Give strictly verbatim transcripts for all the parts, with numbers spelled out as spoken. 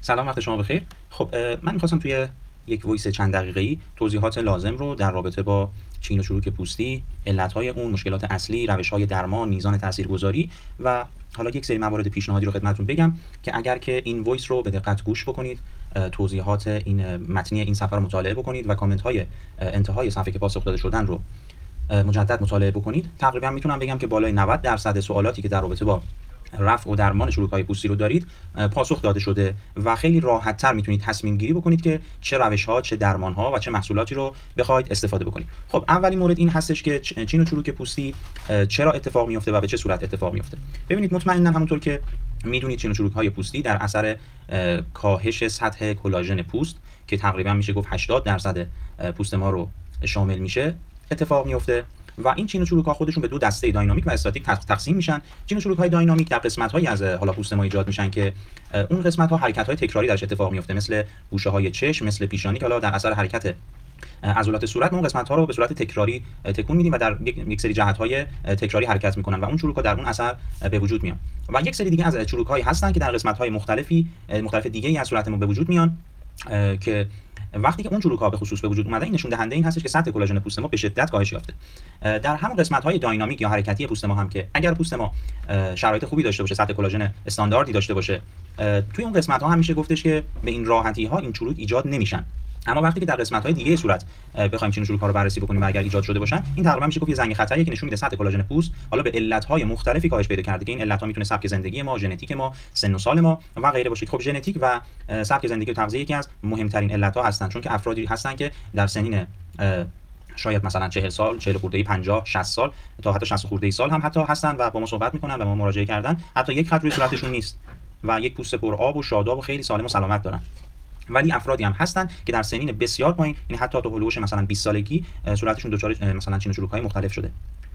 سلام، وقت شما بخیر. خب من می‌خواستم توی یک وایس چند دقیقه‌ای توضیحات لازم رو در رابطه با چین و چروک پوستی، علت‌های اون، مشکلات اصلی، روش‌های درمان، میزان تاثیرگذاری و حالا یک سری موارد پیشنهادی رو خدمتتون بگم که اگر که این وایس رو به دقت گوش بکنید، توضیحات این متنی این صفحه رو مطالعه بکنید و کامنت‌های انتهای صفحه که پاسخ داده شدن رو مجدد مطالعه بکنید، تقریبا میتونم بگم که بالای نود درصد سوالاتی که در رابطه با رفع و درمان چروک‌های پوستی رو دارید پاسخ داده شده و خیلی راحت‌تر میتونید تصمیم گیری بکنید که چه روش‌ها، چه درمان‌ها و چه محصولاتی رو بخواید استفاده بکنید. خب اولین مورد این هستش که چین و چروک پوستی چرا اتفاق میفته و به چه صورت اتفاق میفته. ببینید، مطمئنا همونطور که میدونید چین و چروک‌های پوستی در اثر کاهش سطح کلاژن پوست که تقریبا میشه گفت هشتاد درصد پوست ما رو شامل میشه اتفاق میفته و این چین و چروک‌ها خودشون به دو دسته داینامیک و استاتیک تقسیم میشن. چین و چروک‌های داینامیک در قسمت‌هایی از حالا پوست ما ایجاد میشن که اون قسمت‌ها حرکت‌های تکراری درش اتفاق میفته، مثل گوشه‌های چشم، مثل پیشانی که حالا در اثر حرکت عضلات صورت اون قسمت‌ها رو به صورت تکراری تکون میدیم و در یک سری جهت‌های تکراری حرکت میکنن و اون چروک‌ها در اون اثر به وجود میان. و یک سری دیگه از چروک‌هایی هستن که در قسمت‌های مختلفی مختلف دیگه‌ای از صورت ما به وجود میان که وقتی که اون چروک‌ها به خصوص به وجود اومدن، این نشون دهنده این هستش که سطح کلاژن پوست ما به شدت کاهش یافته. در همون قسمت‌های داینامیک یا حرکتی پوست ما هم که اگر پوست ما شرایط خوبی داشته باشه، سطح کلاژن استانداردی داشته باشه، توی اون قسمت‌ها هم میشه گفتش که به این راحتی‌ها این چروک ایجاد نمیشن. اما وقتی که در قسمت‌های دیگه صورت بخوایم چین و چروک‌ها رو بررسی بکنیم و اگر ایجاد شده باشن، این تقریبا میشه گفت یه زنگ خطریه که نشون میده سطح کلاژن پوست حالا به علت‌های مختلفی کاهش پیدا کرده که این علت‌ها میتونه سبک زندگی ما، ژنتیک ما، سن و سال ما و غیره باشه. خب ژنتیک و سبک زندگی و تغذیه یکی از مهمترین علت‌ها هستن، چون که افرادی هستن که در سنین شاید مثلا چهل سال، چهل خورده ای، پنجاه، شصت سال تا حتی شصت خورده ای سال هم حتی هستن و با ما صحبت می‌کنن و ما مراجعه کردن، حتی یک خط روی صورتشون نیست و یک پوست پر آب و شاداب و خیلی سالم و سلامت دارن. ولی افرادی هم هستن که در سنین بسیار پایین، یعنی حتی تا هولوش مثلا بیست سالگی صورتشون دچار مثلا چین و چروک‌های مختلف شده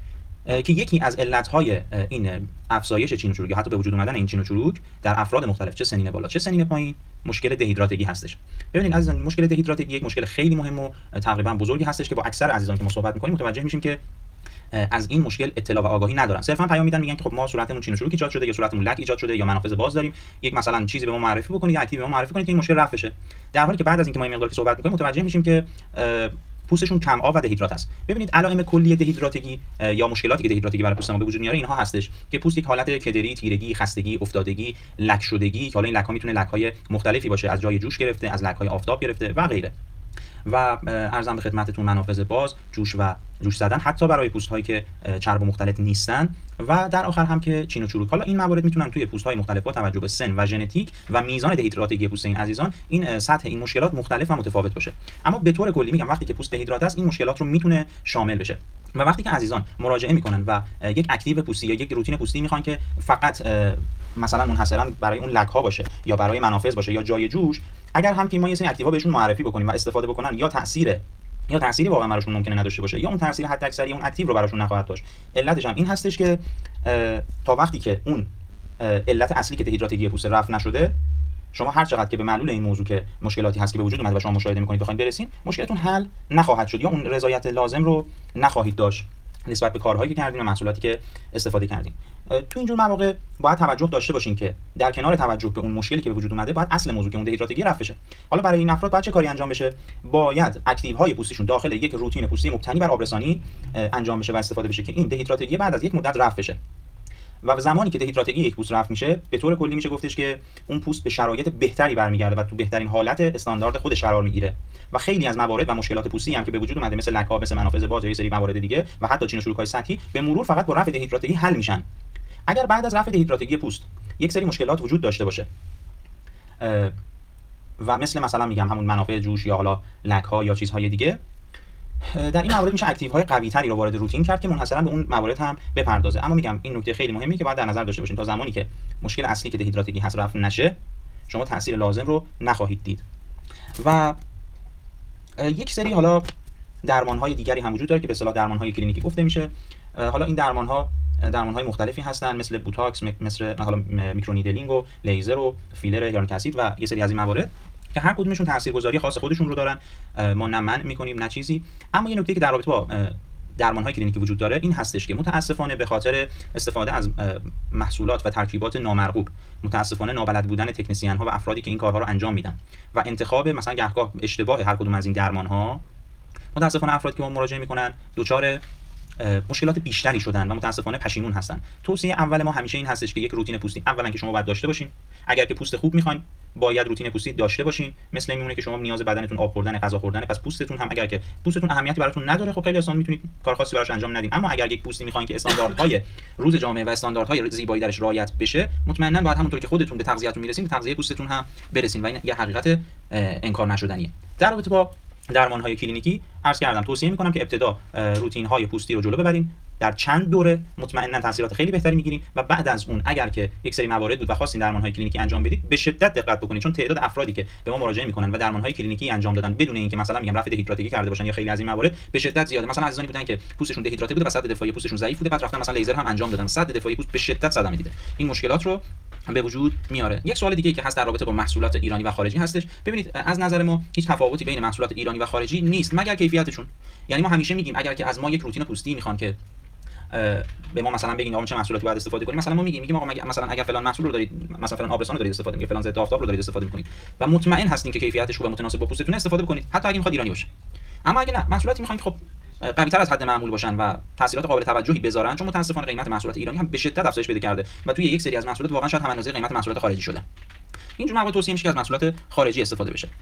که یکی از علت‌های این افزایش چین و چروک، حتی به وجود اومدن این چین و چروک در افراد مختلف، چه سنین بالا چه سنین پایین، مشکل دهیدراتگی هستش. ببینید عزیزان، مشکل دهیدراتگی یک مشکل خیلی مهم و تقریبا بزرگی هستش که با اکثر عزیزان که ما صحبت می‌کنیم متوجه میشیم که از این مشکل اطلاع و آگاهی ندارن. صرفا پیام میدن، میگن که خب ما صورتمون چین و چروک ایجاد شده یا صورتمون لک ایجاد شده یا منافذ باز داریم، یک مثلا چیزی به ما معرفی بکنید یا اکتیو به ما معرفی کنید که این مشکل رفع بشه. در حالی که بعد از اینکه ما این مقدار که صحبت می‌کنیم متوجه میشیم که پوستشون کم آب و دهیدرات است. ببینید علائم کلی دهیدراتگی یا مشکلاتی که دهیدراتگی برای پوست ما به وجود میاره اینها هستش که پوست یک حالت کدری، تیرگی، خستگی، افتادگی، لک شدگی که حالا این لک‌ها میتونه لک‌های مختلفی باشه، از جای جوش گرفته، از لک‌های آفتاب گرفته و غیره. و ارزم به خدمتتون منافذ باز، جوش و جوش زدن حتی برای پوست‌هایی که چرب و مختلط نیستن و در آخر هم که چین و چروک. حالا این موارد میتونن توی پوست‌های مختلف با توجه به سن و ژنتیک و میزان دهیدراتگی پوست این عزیزان، این سطح این مشکلات مختلف و متفاوت باشه. اما به طور کلی میگم وقتی که پوست دهیدرات است، این مشکلات رو میتونه شامل بشه. و وقتی که عزیزان مراجعه میکنن و یک اکتیو پوستی یا یک روتین پوستی میخوان که فقط مثلا منحصرا برای اون لک‌ها باشه یا برای منافذ باشه یا جای جوش، اگر هم که ما یه سری اکتیوا بهشون معرفی بکنیم و استفاده بکنن، یا تاثیر یا تأثیری واقعا براشون ممکنه نداشته باشه یا اون تأثیر حد اکثری اون اکتیو رو براشون نخواهد داشت. علتش هم این هستش که تا وقتی که اون علت اصلی که دهیدراتگی پوست رفع نشده، شما هر چقدر که به معلول این موضوع که مشکلاتی هست که به وجود اومده و شما مشاهده می‌کنید بخواید برسین، مشکلتون حل نخواهد شد یا اون رضایت لازم رو نخواهید داشت نسبت به کارهایی که کردین و محصولاتی که استفاده کردین. تو اینجور مواقع باید توجه داشته باشین که در کنار توجه به اون مشکلی که به وجود اومده، باید اصل موضوع که اون دهیدراتگی رفع بشه. حالا برای این افراد باید چه کاری انجام بشه؟ باید اکتیوهای پوستیشون داخل یک روتین پوستی مبتنی بر آبرسانی انجام بشه و استفاده بشه که این دهیدراتگی بعد از یک مدت رفع بشه. و زمانی که دهیدراتگی یک پوست رفع میشه، به طور کلی میشه گفتش که اون پوست به شرایط بهتری برمیگرده و تو بهترین حالت استاندارد خودش قرار میگیره و خیلی از موارد و مشکلات پوستی هم که به وجود اومده، مثل لک‌ها، مثل منافذ باز یا یه سری موارد دیگه و حتی چین و چروک‌های سطحی، به مرور فقط با رفع دهیدراتگی حل میشن. اگر بعد از رفع دهیدراتگی پوست یک سری مشکلات وجود داشته باشه و مثل مثلا میگم همون منافذ جوش یا حالا لک‌ها یا چیزهای دیگه، در این موارد میشه اکتیوهای قوی‌تری رو وارد روتین کرد که منحصرا به اون موارد هم بپردازه. اما میگم این نکته خیلی مهمی که باید در نظر داشته باشین، تا زمانی که مشکل اصلی که دهیدراتگی هست رفع نشه، شما تاثیر لازم رو نخواهید دید. و یک سری حالا درمان‌های دیگری هم وجود داره که به اصطلاح درمان‌های کلینیکی گفته میشه. حالا این درمان‌ها درمان‌های مختلفی هستن، مثل بوتاکس، مثل حالا میکرونیدلینگ و لیزر و فیلر هیالورونیک اسید و یه سری از این موارد که هر کدومشون تاثیرگذاری خاص خودشون رو دارن. ما نه منع می‌کنیم نه چیزی. اما یه نکته که در رابطه با درمان‌های کلینیکی وجود داره این هستش که متاسفانه به خاطر استفاده از محصولات و ترکیبات نامرغوب، متاسفانه نابلد بودن تکنسین‌ها و افرادی که این کارها رو انجام میدن و انتخاب مثلا گهگاه اشتباه هر کدوم از این درمان‌ها، متاسفانه افرادی که ما مراجعه میکنن دچار مشکلات بیشتری شدن و متاسفانه پشیمون هستن. توصیه اول ما همیشه این هستش که یک روتین پوستی اولا که شما باید داشته باشین. اگر که پوست خوب میخواین باید روتین پوستی داشته باشین. مثل میمونه که شما نیاز بدنتون آب خوردن، غذا خوردن، پس پوستتون هم اگر که پوستتون اهمیتی براتون نداره خب خیلی آسان میتونید کار خاصی براش انجام ندین. اما اگر یک پوستی میخواین که استانداردهای روز جامعه و استانداردهای زیبایی درش رعایت بشه، مطمئنا باید همونطور که خودتون به تغذیه‌تون میرسین به تغذیه پوستتون هم برسین و این یه حقیقت انکار نشدنیه. در رابطه با درمان‌های کلینیکی عرض کردم توصیه می‌کنم که ابتدا روتین‌های پوستی رو جلو ببریم، در چند دوره مطمئنا تاثیرات خیلی بهتری می‌گیریم و بعد از اون اگر که یک سری موارد بود و خواستین درمان‌های کلینیکی انجام بدید به شدت دقت بکنید، چون تعداد افرادی که به ما مراجعه می‌کنن و درمان‌های کلینیکی انجام دادن بدون اینکه مثلا میگم رفع دهیدراتگی کرده باشن یا خیلی از این موارد به شدت زیاده. مثلا عزیزانی بودن که پوستشون دهیدراته بوده و سطح دفاعی پوستشون ضعیف بوده، بعد رفتن مثلا لیزر هم انجام دادن، سطح دفاعی پوست به شدت صدمه دیده. این مشکلات رو به وجود میاره. یک سوال دیگه که هست در رابطه با محصولات ایرانی و خارجی هستش. ببینید از نظر ما هیچ تفاوتی بین محصولات ایرانی و خارجی نیست مگر کیفیتشون. یعنی ما همیشه میگیم اگر که از ما یک روتین پوستی میخوان که به ما مثلا بگین آقا چه محصولاتی باید استفاده کنیم، مثلا ما میگیم میگیم آقا مثلا اگر فلان محصول رو دارید، مثلا فلان آبرسان رو دارید استفاده میکنید، فلان ضد آفتاب رو دارید استفاده میکنید و مطمئن هستین که کیفیتش خوبه متناسب با پوستتون استفاده بکنید، حتی اگه میخواد ایرانی باشه. اما اگه نه محصولاتی میخواین خب قوی‌تر از حد معمول باشن و تاثیرات قابل توجهی بذارن، چون متاسفانه قیمت محصولات ایرانی هم به شدت افزایش پیدا کرده و توی یک سری از محصولات واقعا شاید هم اندازه قیمت محصولات خارجی شده. اینجور موارد توصیه میشه که از محصولات خارجی استفاده بشه.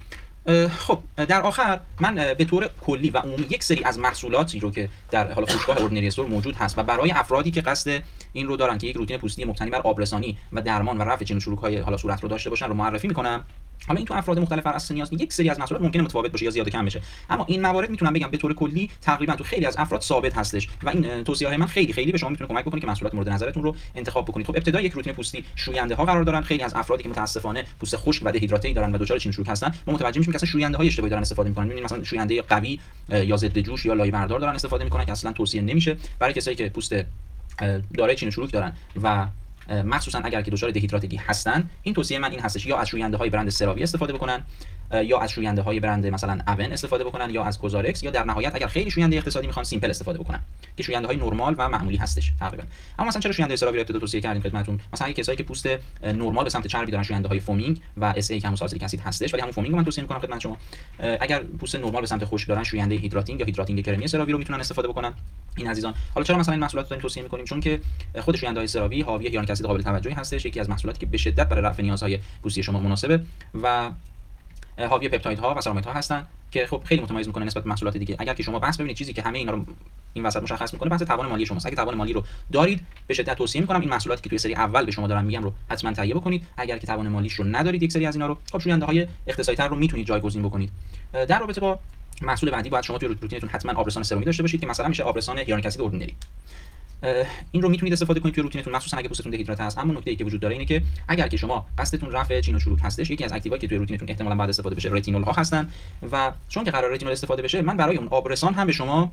خب در آخر من به طور کلی و عمومی یک سری از محصولاتی رو که در حالا فروشگاه اوردینری استور موجود هست و برای افرادی که قصد این رو دارن که یک روتین پوستی مبتنی بر آبرسانی و درمان و رفع چین و چروک‌های حالا صورت رو داشته باشن رو معرفی میکنم. حالا این تو افراد مختلف از سنی هست، یک سری از محصولات ممکنه متفاوت باشه یا زیاد کم بشه، اما این موارد میتونم بگم به طور کلی تقریبا تو خیلی از افراد ثابت هستش و این توصیه‌های من خیلی خیلی به شما میتونه کمک بکنه که محصولات مورد نظرتون رو انتخاب بکنید. خب ابتدا یک روتین پوستی شوینده ها قرار دارن. خیلی از افرادی که متاسفانه پوست خشک و دهیدراته‌ای دارن و دچار چین و چروک هستن، ما متوجه میشیم که اصلا شوینده های اشتباهی دارن استفاده میکنن. میبینید مثلا شوینده قوی یا ضد جوش یا لایه بردار دارن استفاده میکنن که اصلا توصیه نمیشه برای کسایی که پوست دارای چین و چروک دارن و مخصوصا اگر که دچار دهیدراتگی هستن. این توصیه من این هستش یا از شوینده های برند سراوی استفاده بکنن یا از شوینده های برند مثلا اون استفاده بکنن یا از کوزارکس یا در نهایت اگر خیلی شوینده اقتصادی میخوان سیمپل استفاده بکنن که شوینده های نرمال و معمولی هستش تقریبا. اما مثلا چرا شوینده سراوی رو ابتدا توصیه کردیم خدمتتون؟ مثلا اگه کسایی که پوست نرمال به سمت چربی دارن شوینده های فومینگ و اس ای که همون سالسیلیک اسید هستش، ولی همون فومینگ رو من توصیه میکنم خدمت شما. اگر پوست نرمال به سمت خشک دارن شوینده هیدراتینگ یا هیدراتینگ کرمی سراوی رو میتونن استفاده بکنن این عزیزان. حالا چرا مثلا این محصولات رو داریم توصیه میکنیم؟ چون که خود شوینده های سراوی حاوی هیالورونیک اسید قابل توجهی هستش، یکی از محصولاتی که به شدت برای رفع نیازهای پوستی شما مناسبه و حاوی پپتایدها و سرامایدها هستن که خب خیلی متمایز میکنه نسبت به محصولات دیگه. اگر که شما بحث ببینید چیزی که همه اینا رو این وسط مشخص میکنه بحث توان مالی شماست. اگه توان مالی رو دارید به شدت توصیه میکنم این محصولاتی که توی سری اول به شما دارم میگم رو حتما تهیه بکنید. اگر که توان مالیش رو ندارید یک سری از اینا رو خب شوینده های اختصاصی تر رو میتونید جایگزین بکنید. در رابطه با محصول بعدی باید شما توی روتینتون حتما آبرسان سرامی داشته باشید که مثلا میشه آبرسان هیالورونیک اسید اوردینری. این رو میتونید استفاده کنید توی روتینتون مخصوصا اگه پوستتون دهیدراته هست. اما نکته‌ای که وجود داره اینه که اگر که شما قصدتون رفع چین و چروک هستش، یکی از اکتیوایی که توی روتینتون احتمالاً بعد استفاده بشه رتینول ها هستن و چون که قرار رتینول استفاده بشه من برای اون آبرسان هم به شما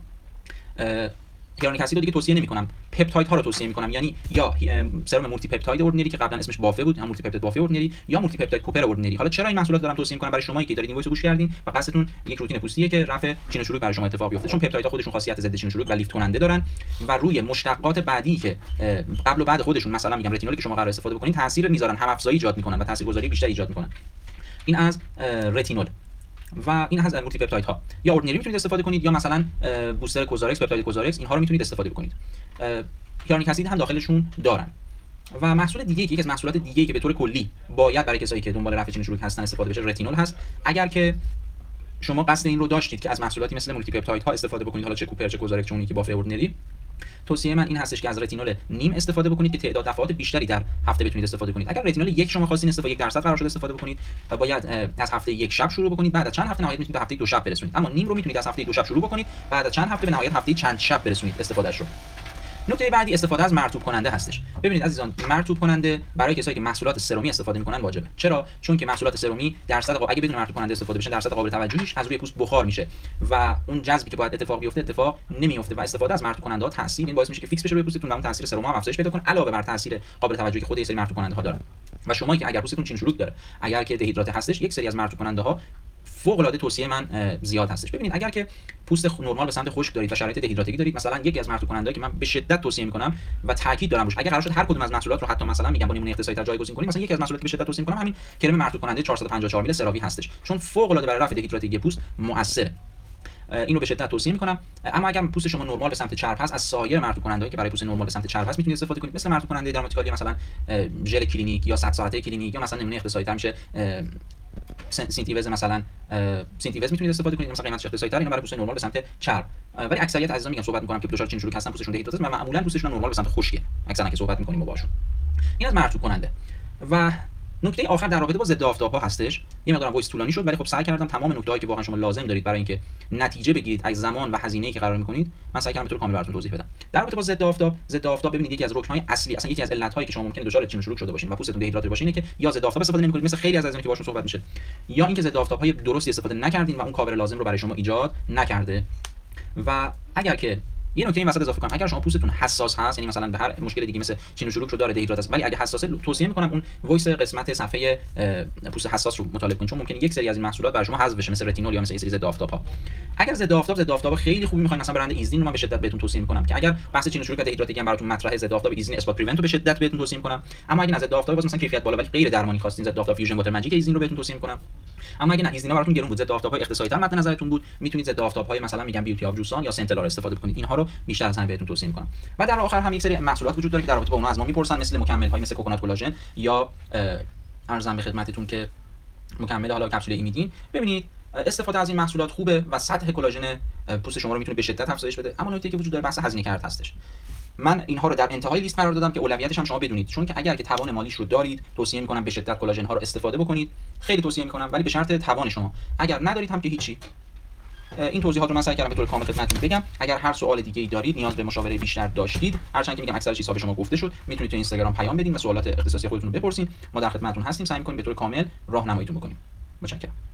هیالورونیک اسید رو دیگه توصیه نمی‌کنم، پپتاید ها رو توصیه می‌کنم. یعنی یا سرم مولتی پپتاید اوردینری که قبلا اسمش بافه بود، هم مولتی پپتاید بافه اوردینری یا مولتی پپتاید کوپر اوردینری. حالا چرا این محصولات دارم توصیه می‌کنم؟ برای شمایی که دارید این وایس گوش کردین و قصدتون یک روتین پوستیه که رفع چین و چروک برای شما اتفاق بیفته، چون پپتایدها خودشون خاصیت ضد چین و چروک و لیفت کننده دارن و روی مشتقات بعدی که قبل و بعد خودشون مثلا میگم رتینولی که شما قرار استفاده بکنید تاثیر میذارن، هم افزایی ایجاد می‌کنن و تاثیرگذاری بیشتری ایجاد می‌کنن. این از رتینول و این از مولتی پپتایدها. یا اوردینری میتونید استفاده کنید یا مثلا بوستر کوزارکس، پپتاید کوزارکس، اینها رو میتونید استفاده بکنید. هیالورونیک اسید هم داخلشون دارن. و محصول دیگه یکی از محصولات دیگه که به طور کلی باید برای کسایی که دنبال رفع چین و چروک هستن استفاده بشه رتینول هست. اگر که شما قصد این رو داشتید که از محصولاتی مثل مولتی پپتایدها استفاده بکنید، حالا چه کوپر چه کوزارکس چه اونی که بافه اوردینری، توصیه من این هستش که از رتینول نیم استفاده بکنید که تعداد دفعات بیشتری در هفته بتونید استفاده کنید. اگر رتینول یک شما خواستین استفاده یک درصد قرار شده استفاده بکنید و باید از هفته یک شب شروع بکنید، بعد از چند هفته نهایت میتونید به هفته دو شب برسونید. اما نیم رو میتونید از هفته دو شب شروع بکنید، بعد از چند هفته به نهایت هفته چند شب برسونید استفادهش رو. نکته بعدی استفاده از مرطوب کننده هستش. ببینید عزیزان، مرطوب کننده برای کسایی که محصولات سرمی استفاده میکنن واجبه. چرا؟ چون که محصولات سرمی درصد قابل اگه بدون مرطوب کننده استفاده بشه درصد قابل توجهیش از روی پوست بخار میشه و اون جذبی که باید اتفاق بیفته اتفاق نمیفته و استفاده از مرطوب کننده ها تاثیر این باعث میشه که فیکس بشه روی پوستتون و اون تاثیر سرم هم افزایش پیدا کنه، علاوه بر تاثیر قابل توجهی که خود این سری مرطوب کننده ها دارن. و شما که اگر پوستتون چین چروک داره، اگر که دهیدراته هستش، یک سری از مرطوب کننده ها فوق العاده توصیه من زیاد هستش. ببینید اگر که پوست نرمال به سمت خشک دارید و شرایط دهیدراتگی دارید، مثلا یکی از مرطوب کنندهایی که من به شدت توصیه میکنم و تاکید دارم روش، اگر قرار شد هر کدوم از محصولات رو حتی مثلا میگم با نمونه اقتصادی جایگزین کنیم، مثلا یکی از محصولاتی که به شدت توصیه میکنم همین کرم مرطوب کننده چهارصد و پنجاه و چهار میلی سراوی هستش، چون فوق العاده برای رفع دهیدراتگی پوست مؤثره. اینو به شدت توصیه میکنم. اما اگر پوست شما نرمال به سمت چرب هست، از سایر مرطوب کنندهایی که برای پوست نرمال به سمت چرب هست میتونید استفاده کنید، مثل مرطوب کننده درماتیکالی مثلا ژل کلینیک یا صد ساعته کلینیک، یا مثلا نمونه اقتصادی تر میشه سینتیوز، مثلا سینتیوز میتونید استفاده کنید، مثلا قیمتش اقتصادی تر، اینا برای پوست نرمال به سمت چرب. ولی اکثریت عزیزان میگم صحبت میکنم که دچار چین چروک هستن، پوستشون دهیدراته و معمولا پوستشون نرمال به سمت خشکه، اکثرا که صحبت میکنیم باشون. این از مرطوب کننده. و نکته آخر در رابطه با ضد آفتاب‌ها هستش. یه مقدارم وایس طولانی شد، ولی خب سعی کردم تمام نکته‌هایی که واقعا شما لازم دارید برای اینکه نتیجه بگیرید از زمان و هزینه‌ای که قرار می‌کنید، من سعی کردم به طور کامل براتون توضیح بدم. در رابطه با ضد آفتاب، ضد آفتاب ببینید یکی از رکن‌های اصلی، اصلا یکی از علت‌هایی که شما ممکنه دچار چین چروک شده باشین و پوستتون دهیدراته باشه اینه که یا ضد آفتاب استفاده نمی‌کنید، مثل خیلی از عزیزان که باشون صحبت میشه، یا اینکه ضد آفتاب‌های درستی استفاده نکردین و اون کاور لازم رو برای شما ایجاد نکرده. و اگر که یه نکته این وسط اضافه کنم، اگر شما پوستتون حساس هست، یعنی مثلا به هر مشکل دیگه مثل چین و چروک رو داره، دهیدرات است، ولی اگه حساسه، توصیه میکنم اون وایس قسمت صفحه پوست حساس رو مطالعه کنید، چون ممکنه یک سری از این محصولات برای شما حذف بشه، مثل رتینول یا مثل این سری ضد آفتاب‌ها. اگر ضد آفتاب ضد آفتاب خیلی خوبی میخواین، مثلا برند ایزلین رو من به شدت بهتون توصیه میکنم که اگر بحث چین و چروک و دهیدراتگی هم براتون مطرحه، ضد آفتاب ایزلین اثبات پریونت رو به شدت بهتون توصیه میکنم. اما اگه نه ضد آفتاب واسه مثلا کیفیت بالا ولی غیر درمانی خواستین، ضد آفتاب فیوژن واتر ماجیک ایزلین رو بهتون توصیه میکنم. اما اگه نه ایزلین براتون گرون بود، ضد آفتاب‌های اقتصادی تر مد نظرتون بود، میتونید ضد آفتاب‌های مثلا میگم بیوتی آف جوسان یا سنتلار استفاده کنید. اینها رو بیشتر از همه بهتون توصیه میکنم. و در آخر هم یک سری محصولات وجود داره که در رابطه با اونها از ما میپرسن، مثل مکمل‌های مثل کوکونات کلاژن یا ارزم به خدمتتون که مکمل حالا کپسول ایمیدین. ببینید استفاده از این محصولات خوبه و سطح کلاژن پوست شما رو میتونه به شدت افزایش بده، اما نکته‌ای که وجود داره بحث هزینه کرد هستش. من اینها رو در انتهای لیست قرار دادم که اولویتش هم شما بدونید، چون که اگر که توان مالیش رو دارید توصیه میکنم به شدت کلاژن ها رو استفاده بکنید، خیلی توصیه میکنم، ولی به شرط توان شما. اگر ندارید هم که هیچی. این توضیحات رو من سعی کردم به طور کامل خدمتتون بگم. اگر هر سوال دیگه‌ای دارید، نیاز به مشاوره بیشتر داشتید، هرچند که میگم اکثر چیزها به شما گفته شد، میتونید تو اینستاگرام پیام بدین و سوالات اختصاصی خودتون رو بپرسین. ما در خدمتتون هستیم، سعی می‌کنیم به طور کامل راهنماییتون بکنیم. متشکرم.